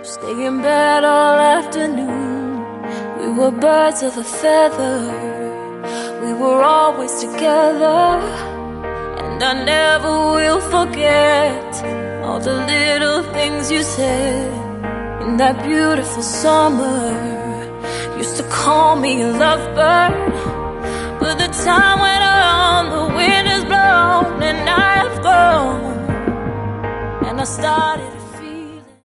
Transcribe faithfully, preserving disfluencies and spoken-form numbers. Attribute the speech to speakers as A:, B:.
A: Stay in bed all afternoon. We were birds of a feather. We were always together. And I never will forget all the little things you said in that beautiful summer. Used to call me a lovebird, but the time